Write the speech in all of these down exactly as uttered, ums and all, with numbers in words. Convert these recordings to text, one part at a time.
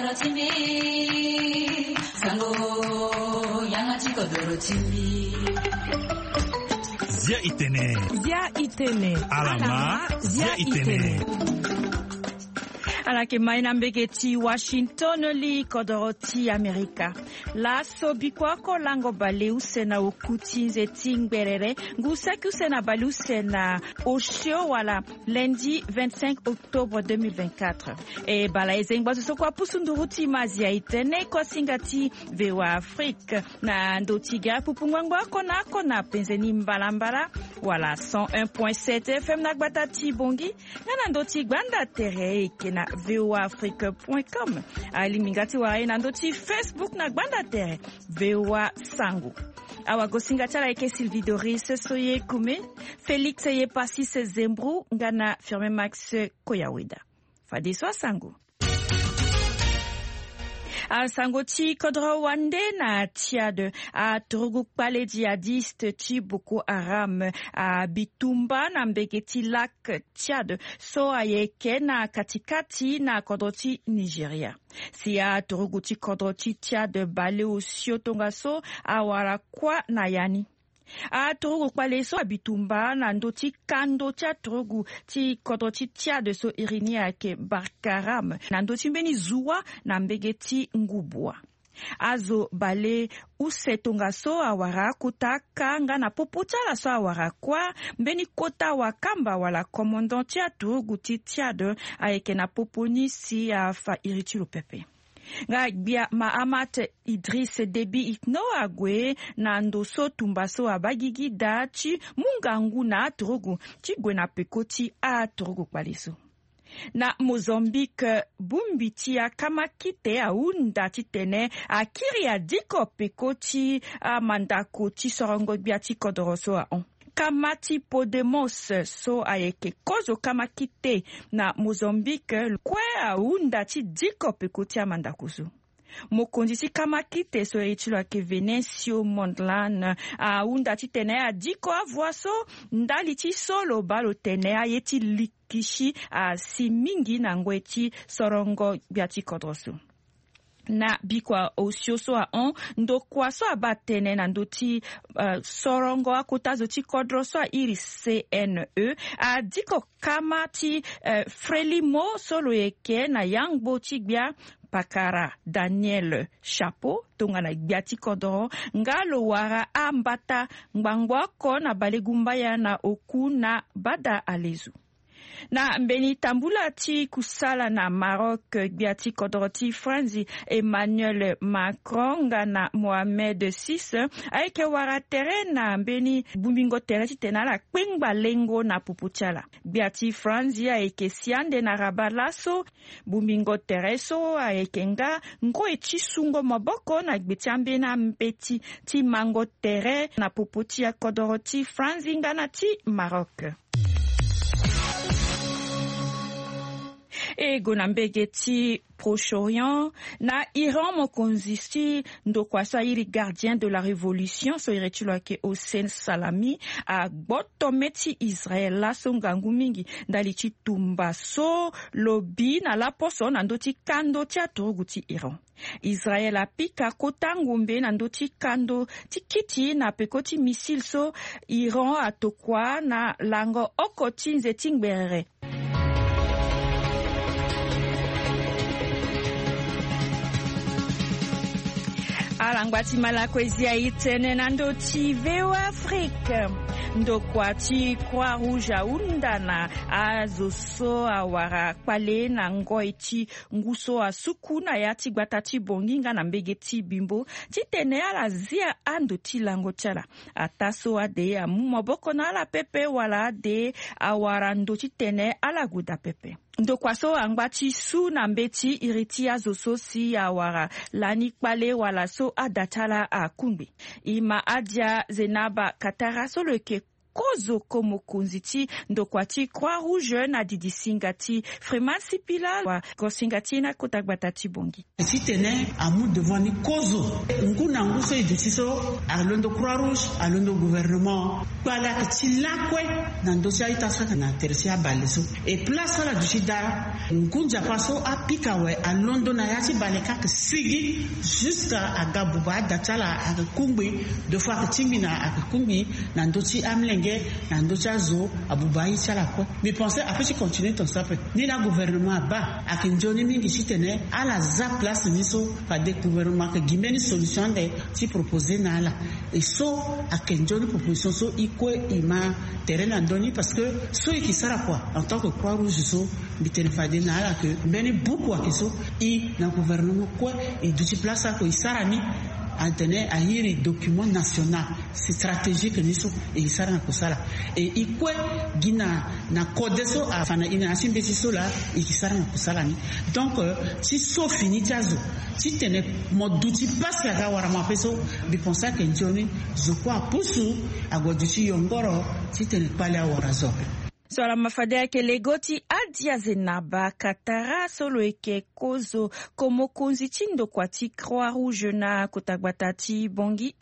chimi sango yangachi kodoro chimi Zia itene Zia itene Alama Zia itene Alake maina mbegeti Washington li kodoroti Amerika. La sobi kwako lango bale usena ukuti nzeti ngberere. Ngusaki usena bale usena oshio wala lundi vingt-cinq octobre deux mille vingt-quatre. E bala ezengbazo sokwa pusunduruti mazia itene kwa singati vewa Afrique. Na ndotiga pupungwangwa kona kona penzeni mbalambala. Wala cent un point sept F M Nagbatati Bongi. Nana ndoti gbanda tere kena v o a afrique point com. Ali mingati wa ina ndoti Facebook na gbanda tere V O A Sango. Awa gosinga tala eke Sylvie Doris soye kume. Félix ye pasi se zembru ngana firme Max Koyawida. Fadiswa Sango. A Sangoti Kodro Wande na Tchad a Togo Palais djihadiste ti Boko Haram a Bitumba na Mbegeti Lac Tchad so ayeke na katikati na Kodroti Nigeria. Si a Togo ti Kodroti Tchad bale osio tongaso a warakwa na yani. A Togo Paleso Abitumba na ndoti kando tia Togo ti kodoti tia de so irini ake Barkaram na ndoti mbeni zuwa na mbegeti ngubwa. Azo bale usetonga so awara kuta kanga na popotala so awara kwa mbeni kota wakamba wala commandant tia Togo ti tia de aeke na poponi si a fa iritilu pepe. Nga bia Mahamat Idris Deby Itno agwe na ndoso tumbaso abagigi da chi mungangu na Togo chi gwe na pekoti a Togo Paleso. Na Mozambique bumbiti ya kamakite a unda titene a kiri a diko pekoti a mandako ti sorongo bia ti kodoroso a on. Kamati Podemos so ayeke kozo kamakite na Mozambique kwe a unda ti diko pekoti a mandakuzu. Mokonzi si kamakite so echilo ake Venancio Mondlane a unda ti tene a diko a voaso ndali ti solo balo tene a yeti likishi a si mingi na ngwe ti sorongo bia ti kodroso. Na bikwa osio so a on ndo kwa so abatene na ndoti uh, sorongo akotazo ti kodro so a iri C N E a diko kama ti uh, Frelimo solo eke na yangbo ti gbia Pakara Daniel Chapeau tonga na gbia ti kodro ngalo wara ambata ngbangwa ko na balegumba ya na oku na bada alezu. Na mbeni tambula ti kusala na Maroc gbia ti kodro ti Franzi Emmanuel Macron na Mohamed six aike wara tere na mbeni bumbingo tere ti tena la kpengba lengo na pupuchala. Gbia ti Franzi aike siande na rabalaso bumbingo tere so aike nga ngo e ti sungo maboko na gbeti ambena mpeti ti mango tere na puputi ya kodro ti Franzi ngana ti Maroc. E gonambege ti Proche-Orient na Iran mokonzi ndo kwa sa iri gardien de la révolution so iretilo ake Hossein Salami a gbotome ti Israel la so ngangu mingi ndali ti tumba so lobi na la poso na ndo ti kando ti atogu ti Iran. Israel apika kota ngombe na ndo ti kando ti kiti na peko ti misil so Iran atokwa na lango oko ti nze ti ngberere. Alangwati malakwezia itene na ndo ti V O A Afrique. Ndo kwa ti Croix Rouge undana azo so awara kwale na ngoi ti nguso asuku na ya ti gbata ti bonginga na mbege ti bimbo ti tene ala zia ando ti lango tiala. Ataso ade a mumoboko na ala pepe wala ade awara ndo ti tene ala guda pepe. Ndo kwa so angbati su na mbeti iriti azo so si awara lani kwale wala so adatala a kumbi. Ima adia zenaba katara so leke kozo komo kunziti ndokwati Croix Rouge na didi singati Freeman Sipila wa kosingati na kotagbatati bongi. Si tene amu devant ni kozo nguna nguso iditiso alondo Croix Rouge alondo gouvernement bala ktilakwe na ndosia itasaka na tersia baleso e place la dushida ngunja paso apikawe alondo na yati baleka ke sigi jusqu'à agabuba datala akungbi de fois que timina akungbi na ndoti amlenge na ndoti azo abuba itala ko mais pensez après tu continuer ton sapé ni la gouvernement ba akinjoni mingi chitene ala za place niso pa de gouvernement que gimeni solution de ti proposer na la et so akinjoni proposition so ikwe ima terrain andoni parce que so ikisara quoi en tant que Croix Rouge so bitene fade na la que meni beaucoup akiso i na gouvernement quoi et duti place ko isara ni antene ahiri document national stratégique niso e isara na kusala e ikwe gina na kodeso afana ina asimbe so la e isara na kusala ni donc si so fini tazo si tene moduti passe aga wara ma peso bi pensa que njoni zo kwa pusu agoduti yongoro si tene pale awara zope. Sola mafade yake legoti adia zenaba katara solo eke kozo komo kunzi chindo kwa ti Croix Rouge na kotagbatati bongi.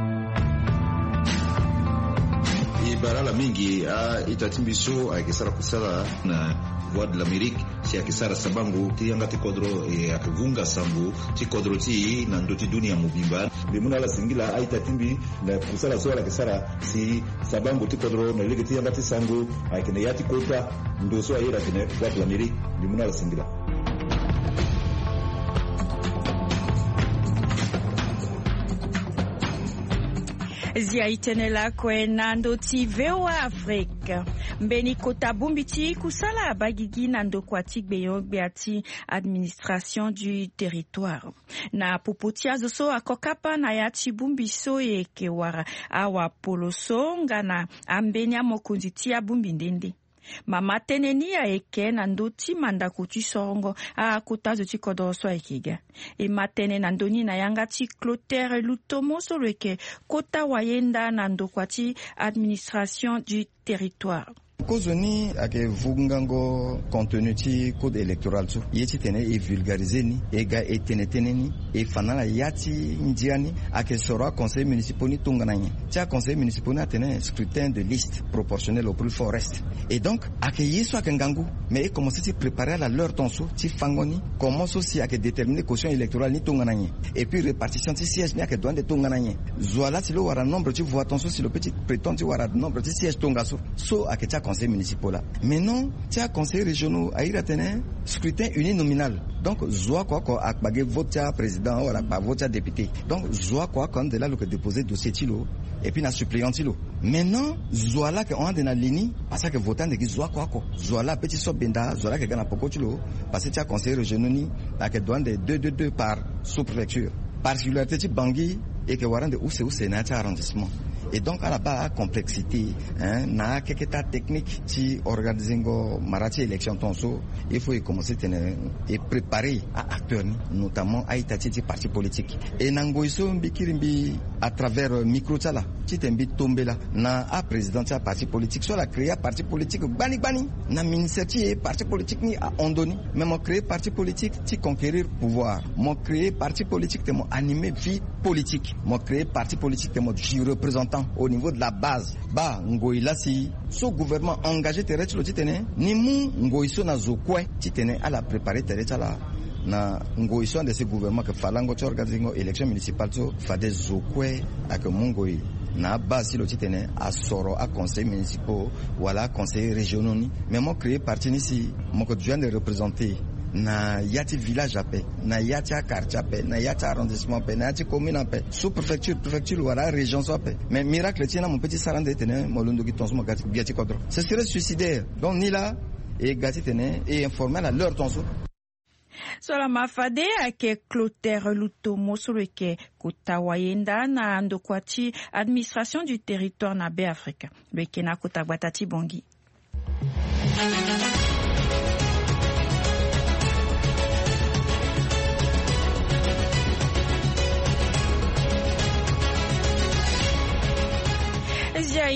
Barala mingi a itatimbiso a kisara kusala na Voix de l'Amérique si a kisara sabangu ti yanga ti kodro e akivunga sambu ti kodro ti na ndoti dunia mubimba bimuna la singila a itatimbi na kusala so la kisara si sabangu ti kodro na lege ti yanga ti sangu a kene yati kota ndo so ayira kene Voix de l'Amérique bimuna la singila. Zia itenela kwe nando ti vewa Afrika. Mbeni kota bumbiti kusala bagigi nando kwa tigbeyo beati administration du territoire. Na puputia zoso akokapa na yati bumbiso ye kewara awa poloso ngana ambenya mokunzitia bumbindende. Mama teneni ya eke nandoti manda kuti songo a kutazo ti kodoso ekiga. E matene nandoni na yanga ti Clotaire Lutomo solo eke kota wayenda nando kwati administration du territoire. Kozoni ake vungango contenu ti code électoral tu yeti tene e vulgariser ni e ga etene tene ni e fanala yati ndiani ake sora conseil municipal ni tongana ni tia conseil municipal na tene scrutin de liste proportionnel au plus fort reste et donc ake yeso ake ngangu mais e commencer ti préparer à la leur tonso ti fangoni commence aussi ake déterminer caution électorale ni tongana ni et puis répartition ti siège ni ake doit de tongana ni zoala ti lo wara nombre ti voix tonso si le petit prétend ti wara nombre ti siège tongaso so ake tia conseil municipal là. Mais non, tu as conseil régionaux à Iratene, scrutin uninominal. Donc, zoa quoi quoi à bagé vote président ou à vote député. Donc, zoa quoi quand de là le que déposer dossier tilo et puis na suppléant tilo. Maintenant, zoa là que on a de la ligne parce que votant de zoa quoi quoi. Zoa là petit so benda, zoa là que gana poko tilo parce que tu as conseil régionaux ni là que douane de deux deux deux par sous-préfecture. Particularité ti Bangui et que waran de où c'est où c'est na arrondissement. Et donc à la bas complexité hein na quelques états techniques qui organisent ngo marati élection tonso il faut y commencer et préparer à acteurs notamment à itati parti politique et nango iso mbikirimbi à travers micro tala ti tembi tomber là na a président ti parti politique soit la créer parti politique bani bani na ministère ti parti politique ni a ondoni même créer parti politique ti conquérir pouvoir mo créer parti politique te mo animer vie politique mo créer parti politique te mo représentant au niveau de la base ba ngoila si so gouvernement engagé tere ti lo ti tene ni mu ngoiso na zokwe ti tene ala préparer tere ti ala na ngoiso de ce gouvernement que falango ti organiser ngo élection municipale so fade zokwe ak mu ngoi na base lo ti tene a soro a conseil municipal wala conseil régionaux ni mais mo créer parti ni si mo ko de représenter na yati village ape na yati quartier ape na yati arrondissement ape na yati commune ape sous préfecture préfecture wala région so ape mais miracle tiena mon petit sarande tene molundo ki tonso mo gati biati kodro ce serait suicidaire donc ni là et gati tene et informer la leur tonso Sola mafade ake Clotaire Lutomo solo eke kutawayenda na ndokwati administration du territoire na be Afrika beke na kutagbatati bongi.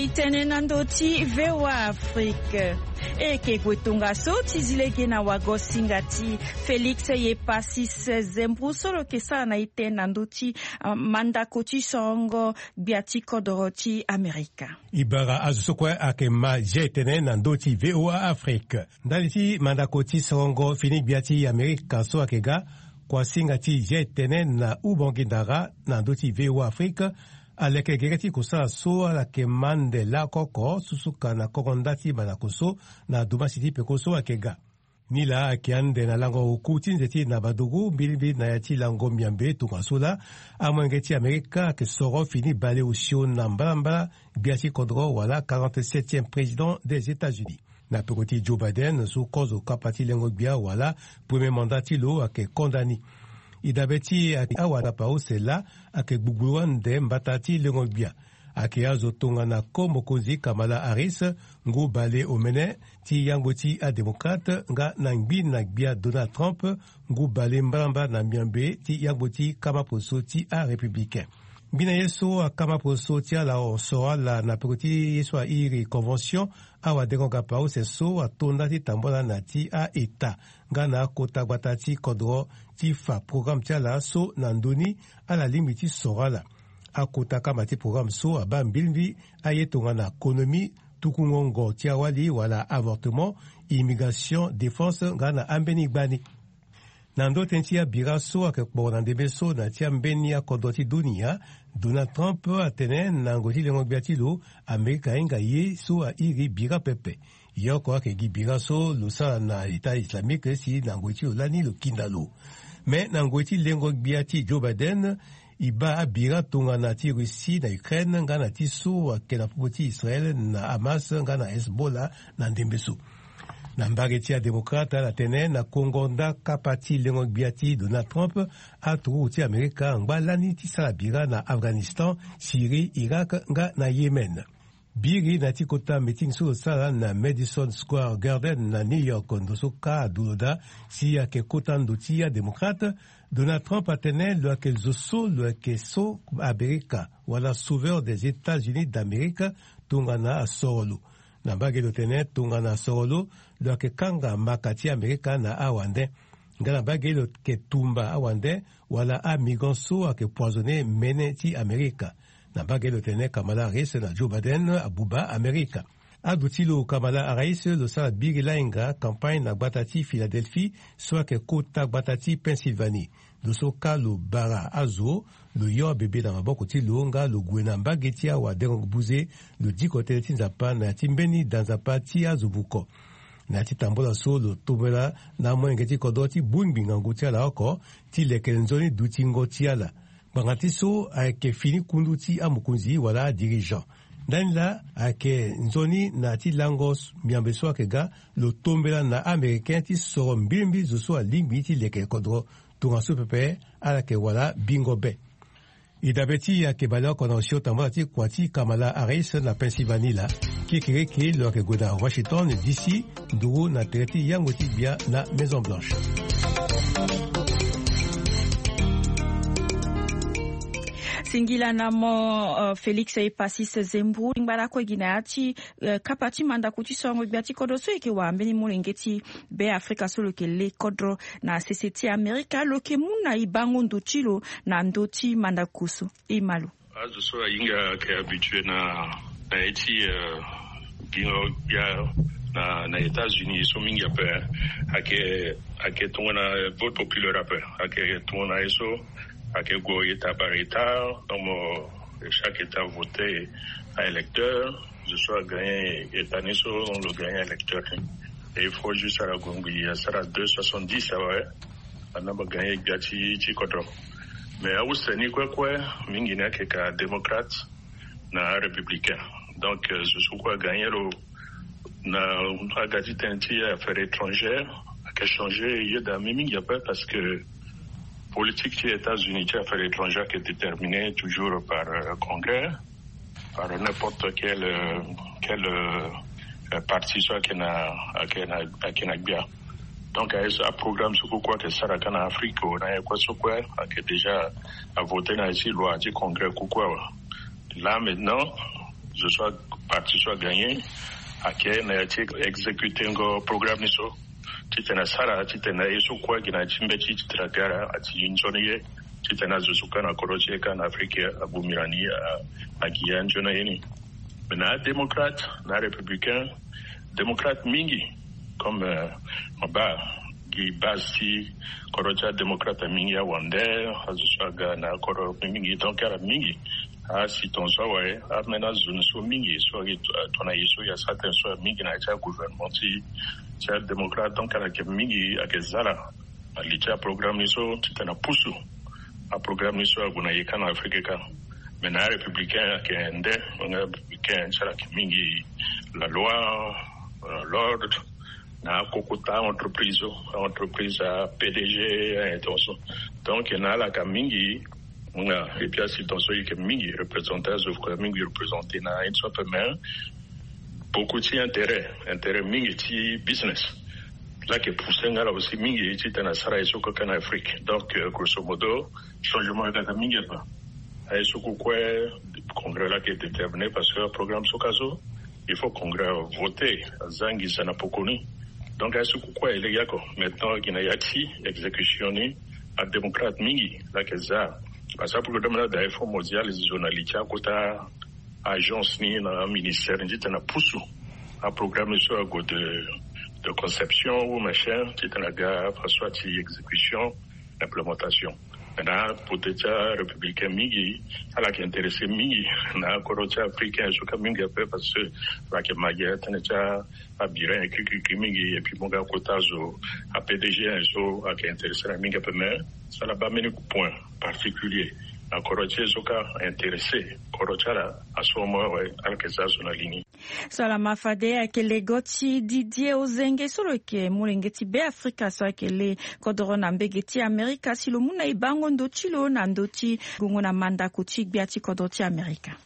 itene nandoti V O A Afrique. Eke kwetunga so tizilege na wagosinga ti Felix ye pasis zembru solo kesa na ite nandoti mandako ti songo biati kodoro ti Amerika. Ibara azusokwe ake ma jetene nandoti V O A Afrique. Ndali ti mandako ti songo fini biati Amerika so akega kwa singa ti jetene na ubongindara nandoti V O A Afrique. Aleke gereti kusa so ala ke mande la koko susuka na kokondati banakoso na dumasiti pekoso akega. Nila akiande na lango ukuti nzeti na badugu mbilibi na yati lango miambe tungasola amwengeti Amerika ke soro fini bale usio na mbalambala biasi kodro wala quarante-septième président des États-Unis. Na pekoti Joe Biden su kozo kapati lengo bia wala premier mandati lo ake kondani. Idabeti awana pao sela ake bubuande mbatati lengobia ake azo tonga na kombo kozi Kamala Harris ngu bale omene ti yangoti a demokrate nga nangbi nagbia Donald Trump ngu bale mbramba na miambe ti yangoti kama poso ti a républicain. Bina yeso a kama poso ti ala o soa la na pekoti yeso a iri convention awa dekonga pao se so a tonda ti tambola na ti a eta nga na kota gbata ti kodro ti fa programme ti ala so na ndoni ala lingbi ti sora la. A kota kama ti programme so a ba mbilmbi a ye tonga na ekonomi tukungongo ti awali wala avortement, immigration, défense nga na ambeni gbani. Nando tenti a bira so ake kpo na ndebe so na ti ambeni a kodro ti dunia, Donald Trump atene na ngoti lengo biati lo Amerika inga ye so a iri bira pepe. Yoko ake gi bira so lo sa na État islamique si na ngoti olani lo kindalo. Mais na ngoti lengo biati Joe Biden iba a bira tonga na ti Russie na Ukraine nga na ti so ake na popoti Israel na Hamas nga na Hezbollah na ndembe so. Na mbage ti a demokrata la tene na kongonda kapati lengo biati Donald Trump a turu ti Amerika ngba lani ti sala bira na Afghanistan, Syrie, Irak nga na Yemen. Biri na ti kota meeting so sala na Madison Square Garden na New York ndoso ka duloda si ake kota ndo ti a demokrata Donald Trump atene lo ake zo so lo ake so Amerika wala sauveur des États-Unis d'Amérique tonga na a sorolo. Na mbage lo tene tonga na sorolo lo ake kanga makati Amerika na awande. Nga na mbage lo ke tumba awande wala a miganso ake poisonné mene ti Amerika. Na mbage lo tene Kamala Harris na Joe Biden abuba Amerika. Adutilo Kamala Harris lo sala biri lainga campagne na gbatati Philadelphie so ake kota gbatati Pennsylvanie. Doso ka lo bara azo lo yo bebe na maboko ti lo nga lo gwe na mbage ti awa derong buze lo di kote ti nzapa na ti mbeni dan nzapa ti azo buko. Na ti tambola so lo tombela na mwenge ti kodro ti bungbi ngangu ti ala oko ti leke nzoni du ti ngo ti ala. Banga ti so ayeke fini kundu ti amukunzi wala dirigeant. Ndani la ayeke nzoni na ti lango miambe so ayeke ga lo tombela na américain ti soro mbilimbi zo so alingbi ti leke kodro tonga so pepe ala ke wala bingo be. Idabe ti ayeke bale oko na osio tambola ti kua ti Kamala Harris na Pennsylvanie la ki kere ke lo ayeke gue na Washington D C nduru na tere ti yango ti bia na Maison Blanche. Singila namo uh, Felix e pasis zembru ngbara ko gina ati uh, kapati manda kuti songo biati kodro so eke wa mbeni mulengeti be Afrika solo ke le kodro na C C T Amerika lo ke muna ibango ndochilo na ndoti manda kusu imalu azo so inga ke habitué na na eti uh, gingo ya na na États-Unis so mingi ape ake ake tona vote populaire ape ake tona eso ake go état par état, donc chaque état voté à électeur, je sois gagné état niso on le gagne électeur. Et il faut juste à la Gongui, ça sera deux soixante-dix ça va. On a gagné gati ti kodro. Mais au Sénégal quoi quoi, mingi na ke ka démocrate na républicain. Donc je suis quoi gagné le na gati tenti affaires étrangères, a changé il y a da mingi pas parce que politique des États-Unis des affaires étrangères qui est déterminée toujours par le euh, Congrès, par n'importe quel, euh, quel euh, parti soit qui n'a qui n'a bien. Donc, il y a un programme sur quoi que ça en Afrique, on a quoi sur quoi, qui est déjà à voter dans ici loi du Congrès quoi. Là maintenant, je sois parti soit gagné ake na ti exécuter ngo programme so titana sara titana yeso kwa gina chimbe titara gara ati njoniye titana zusuka na koroche kana Afrika abumirani agia njona yeni na démocrate na républicain démocrate mingi comme euh, maba gi basi korocha démocrate mingi ya wande azusaga na koro mingi donc ara mingi a si ton so ouais a mena zone so mingi so ton ayiso ya certains so mingi na cha gouvernement ti cha démocrate donc ara ke mingi akezala alicha programme so titana pusu a programme so aguna yekana Afrika ka mena républicain kende on a républicain cha mingi la loi euh, l'ordre na kokota entreprise entreprise a P D G intention donc na la kamingi na et puis si dans ce que mingi représenter zo ko mingi représenter na une soit même beaucoup d'intérêt intérêt mingi ti business là que pousser ngala aussi mingi ti tana sara iso ko kana Afrique donc grosso modo changement de mingi pas ay so ko quoi congrès là qui est déterminé parce que le programme sokazo il faut congrès voter zangi sana pokoni donc à ce quoi il y a quoi maintenant qu'il y a ici exécutionné à démocrate mingi là que ça parce que pour le domaine de l'Info mondial les journalistes à côté agence ni na ministère dit na poussou un programme sur de de conception ou machin qui est la gare soit exécution implémentation maintenant peut-être républicain mingi à la qui intéressé mingi na korocha africain je comme mingi parce que la que magia tanacha abiran et qui mingi et puis mon gars kotazo a P D G un jour à qui intéressé la mingi mais ça n'a pas mené point particulier à korocha zoka intéressé korocha à ce moment ouais à que ça sur la ligne Salama fade akele goti Didier Ozenge solo ke mulengeti be Afrika so akele kodoro na mbegeti Amerika silo muna ibango ndoti lo na ndoti gungo na manda kuchi biati kodoti Amerika.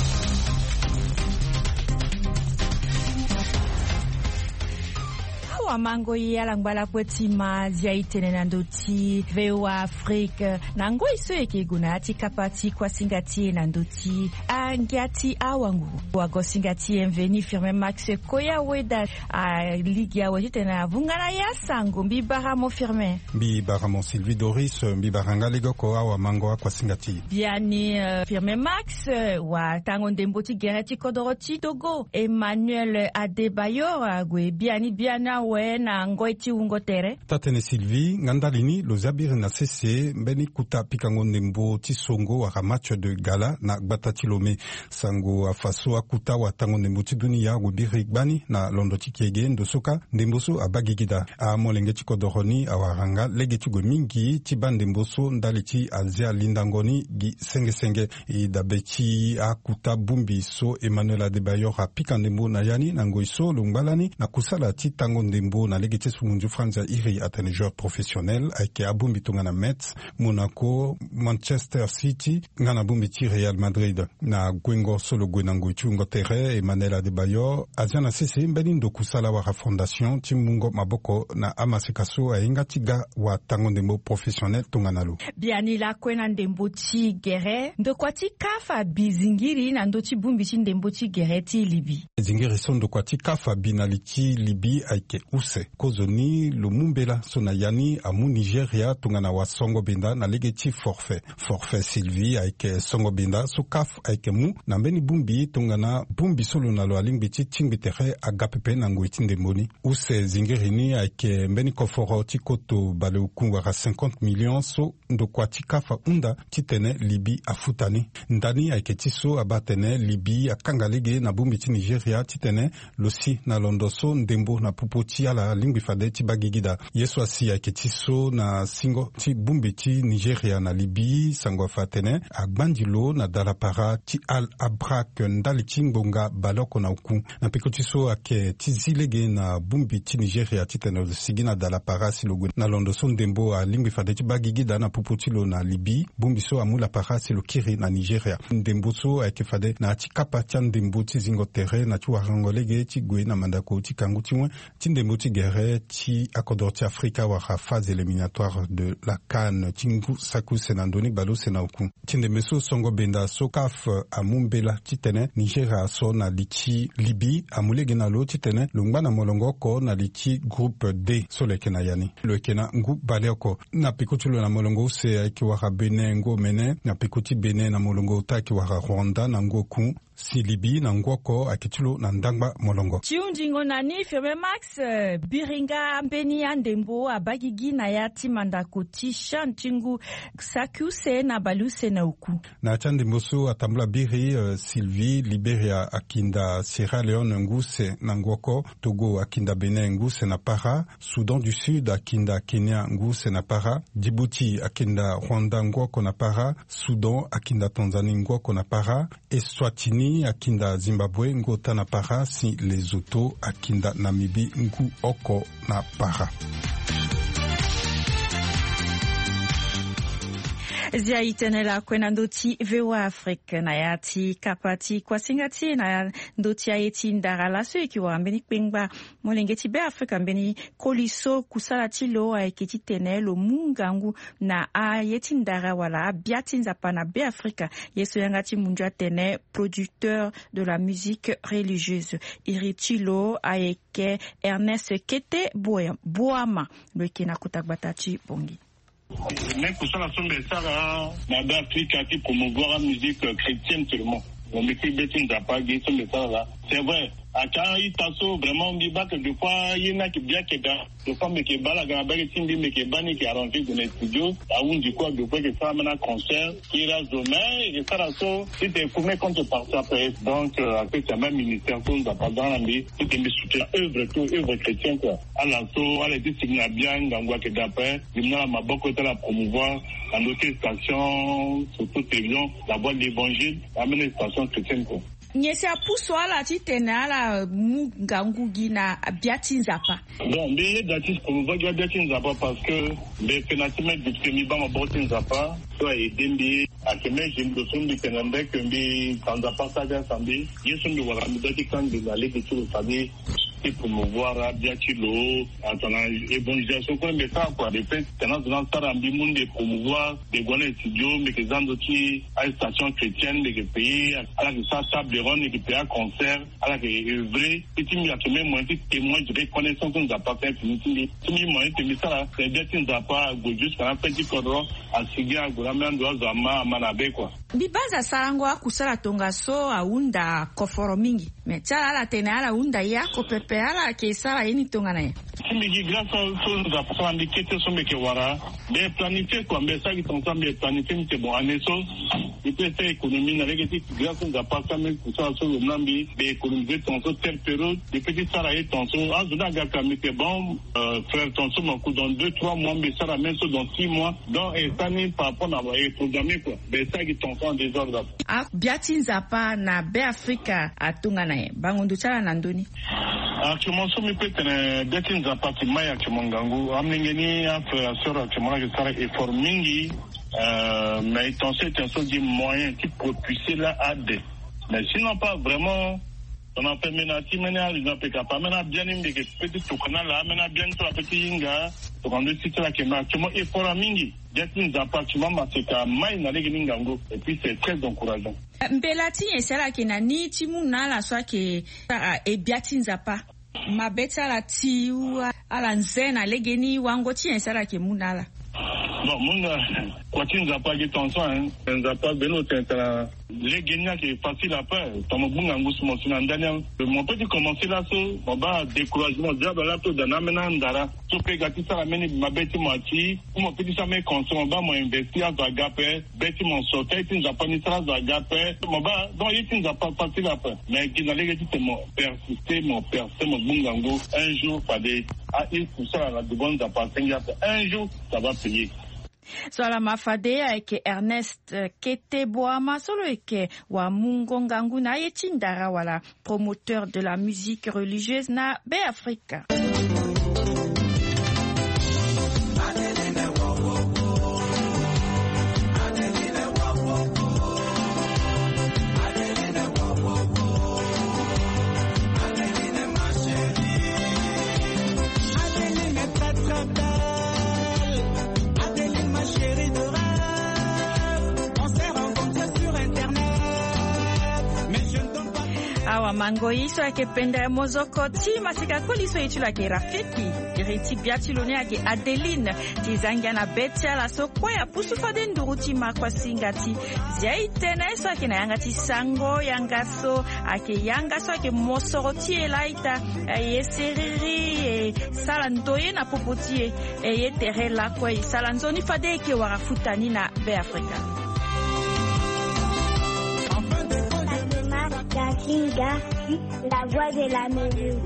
Mango yala ngbala kweti ma ziaitene na ndoti V O A Afrique na ngo iso yeke gunati kapati kwa singati na ndoti angiati awangu wago singati mveni firme Max Koya weda a ligi ya wajite na vungana ya sango mbibaramo firme mbibaramo Sylvie Doris mbibaranga ligoko awa mango kwa singati biani uh, firme Max uh, wa tango ndemboti gereti kodoroti Togo Emmanuel Adebayor agwe biani biana we na ngoiti ungotere tatene Sylvie ngandalini lozabiri na sese mbeni kuta pikango ndembo tisongo wa match de gala na gbatatilome sango afaso akuta wa tango ndembo tidunia gubiri gbani na londo tikiege ndosoka ndemboso abagigida a molenge tikodoroni awaranga lege tigo mingi tibandemboso ndaliti azia lindangoni gi senge senge idabeti akuta bumbi so Emmanuel Adebayor apikandembo na yani na ngoiso lungbalani na kusala titango ndembo na legete sungunju Franza iri atene joueur professionnel ake abumbi tungana Metz, Monaco, Manchester City, ngana bumbi ti Real Madrid na gwengo solo gwenango chungo tere Emmanuel Adebayor aziana sese mbeni ndo kusala wa fondation timungo maboko na amasekaso ainga tiga wa tango ndembo professionnel tungana lo biani la kwena ndembo ti gere ndo kwati kafa bizingiri na ndo ti bumbi ti ndembo ti gere ti Libi zingiri so ndo kwati kafa binaliti Libi ake use kozoni lumumbela sona yani amu Nigeria tungana wa songo benda na legeti forfait forfait Sylvie aike songo benda so kaf aike mu na mbeni bumbi tungana bumbi solo na lo alingbi ti tingbi tere agapepe na ngoi tindemoni use zingirini aike mbeni koforo ti koto bale ukungwa ka cinquante millions so ndo kwa ti kafa unda ti tene Libi afutani ndani aike ti so abatene Libi akanga lege na bumbi ti Nigeria ti tene losi na londo so ndembo na pupo ti ala lingbi fade ti bagigida yeso asi aike ti so na singo ti bumbi ti Nigeria na Libi sango fatene agbandilo na dalapara ti al abrak ndali ti ngbonga baloko na uku na peko ti so ake ti zilege na bumbi ti Nigeria ti tene sigi na dalapara si lo na londo so ndembo a lingbi fade ti bagigida na pupu ti lo na Libi bumbi so amula para si lo kiri na Nigeria ndembo so ake fade na ti kapa ti ndembo ti zingo tere na ti warango lege ti gue na mandako ti kangu ti wen ti ndembo Djibouti Guerre ti akodorti Afrika wara phase éliminatoire de la CAN tingu saku senandoni balo senauku tinde meso songo benda sokaf amumbela titene Nigeria so na lichi Libi amulege na lo titene lungba na molongo ko na lichi groupe D so le kena yani le kena ngu baleko na pikuti lo na molongo se ki wara Benin ngo mene na pikuti Benin na molongo ta ki wara Rwanda na ngoku si Libi na ngwoko akitulo na ndangba molongo chiunjingo nani Firme Max uh, biringa mbeni andembo abagigi na yati mandako tisha nchingu sakuse na baluse na uku na chande mboso atambula biri uh, Sylvie Liberia akinda Sierra Leone nguse na ngwoko Togo akinda Benin nguse na para Soudan du Sud akinda Kenya nguse na para Djibouti akinda Rwanda ngwoko na para Soudan akinda Tanzanie ngwoko na para Eswatini akinda Zimbabwe ngota na para si Lesotho akinda Namibie ngu oko na para. Zia itenela kwena ndoti V O A Afrique na yati kapati kwa singati na ndoti ya eti ndara laso ikiwa mbeni pengba molengeti be Afrika mbeni koliso kusala tilo a eketi tenelo mungangu na a yeti ndara wala biati nzapana be Afrika yeso yangati munjwa tene producteur de la musique religieuse iritilo a eke Ernest Kete Boama lwekena kutakbatachi bongi. Mais pour ça, la somme de ça, dans l'Afrique, qui promouvoir la musique chrétienne seulement. On me dit que tu n'as pas dit ça. C'est vrai. À quand il t'assaut vraiment, on dit que des fois, il y en a qui bien qui est des fois, mais qui est bas, la grande qui dit, mais qui est banni, qui est arrangé dans les studios, à où du quoi, du quoi, que ça amène un concert, qui est là demain, et ça, la so, si t'es formé quand tu pars après. Donc, après, c'est même ministère, qu'on n'a pas dans la vie, si t'es mis soutien, œuvre, tout, œuvre chrétienne, quoi. À la so, à la dit, c'est bien, dans quoi que d'après, il y a ma beaucoup de la promouvoir, dans notre station, sur toute télévision, la voix de l'évangile, amener une station chrétienne, quoi. Nyesi apuswa la titena la mungangu gina biati nzapa. Bon, mais d'atis pour vous voir biati nzapa parce que les financements du semi-ban à bord nzapa soit aidé à que mes jeunes de son du Canada que mes nzapa saga samedi, ils sont de voir amidati quand de aller de tout le famille pour me voir à Biatilo, à ton évangélisation, comme mais ça, quoi, des faits, pendant que dans ça, rambi monde de promouvoir des grands studios, mais que dans d'autres, à une station chrétienne, mais que pays, à la que ça, table ronde, et que pays à concert, à la que œuvrer, et tu m'y as même moins, tu témoins de reconnaissance, on n'a pas fait, tu m'y moins, tu m'y ça, là, c'est bien, tu n'as pas, juste, quand on fait du cordon, à Siga, à Gouramen, à Zama, à Manabe, quoi. Bibaza sarangwa kusala tonga so aunda koforo mingi. Me chala la tene ala unda yako pepe ala ke sala yeni tonga nae. Simbi grâce à choses à pour indiquer que son meke wara, mais planifier quoi, mais ça qui sont ensemble planifier c'est bon en eso. Il peut faire économie avec des grâce à pas ça mais pour ça sur le nambi, mais économiser ton so telle période, des petits salariés ton so, ah je n'ai qu'à mettre bon, faire ton so mon coup dans deux trois mois, mais ça la même chose dans six mois, donc et ça n'est pas pour avoir programmé quoi. Mais ça qui ton des ordres. Ah biati nzapa na be Afrika atunga nae. Bangundu chala nandoni. Actuellement, ce n'est pas un détin zapati maya actuellement gangu. Amningeni a fait sur actuellement que ça est formingi, mais ton c'est un seul moyen qui propulser la A D. Mais sinon pas vraiment. On a fait menati menal, ils ont fait capable. Maintenant bien une des petites tokana là, maintenant bien sur la petite inga. Donc on dit c'est là que actuellement est formingi. Détin zapati mama c'est qu'à maï na légni gangu. Et puis c'est très encourageant. Mbelati esala kena ni timu na la soit que e biati nzapa. Mabeta la tiu ala nzena legeni wango ti esala ke munala. Bon, mon quoi tu nous as pas dit ton sang, hein? Tu nous as pas beno t'entends. Les gagnants qui est facile à faire. Ton bon angus mon sinan Daniel. Mon petit commencer là so, on va découragement déjà là tout dans amena ndara. Tu peux gâter ça la meni ma bête moitié. Mon petit ça me consomme ba mon investir dans gapé, bête mon sortir tu nous as pas ni ça dans gapé. Mon ba donc il tu nous as pas facile à faire. Mais qui n'allait que tu mon persister, mon percer mon bon angus un jour pas des à une pour ça la de bonne appartenir un jour ça va payer. Swala mafade eke Ernest Kete Boama solo eke wa mungongangu na yechindara wala promoteur de la musique religieuse na be Afrika. mango iso yake pende mozoko ti masika koliso itula ke rafiki iriti biati lone yake Adeline tizangia na betia la sokwa ya pusu fade nduruti makwa singati zai tena so yake na yanga ti sango yanga so ake yanga so yake mosoroti elaita yeseriri e sala ndoye na popotie e yetere la kwa sala nzoni fade ke warafutani na be Afrika. Jacqueline Garci, la voix de la musique.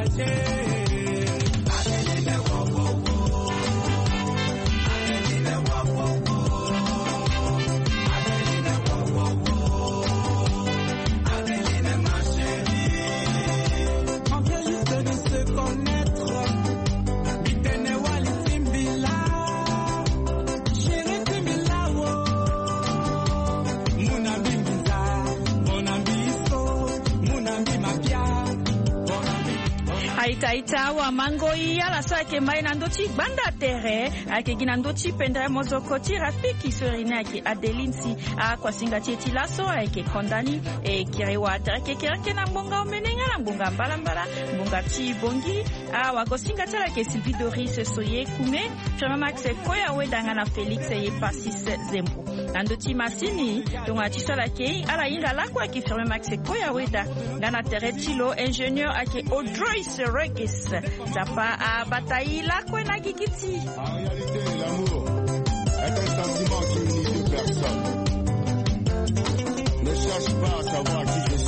Itaita wa mango iya la soa ke mai na ndoti banda tere ake gina ndoti penda mozoko ti rafiki sorine ake Adeline si a kwa singa ti la soa ake kondani e kirewa tere ke kireke na mbonga omenenga na mbonga mbala mbala mbonga ti bongi a wako singa tala ke Sylvie Doris soye kume firma Max koya wedanga na Felix ye pasis zembo na ndoti masini donga ti sola ke ala inga la kwa ke firma Max koya weda ngana tere tilo ingénieur ake Audrey Regis Zapa a bataille la kwena gigiti. En réalité, l'amour est un sentiment qui unit deux personnes. Ne cherche pas à savoir qui je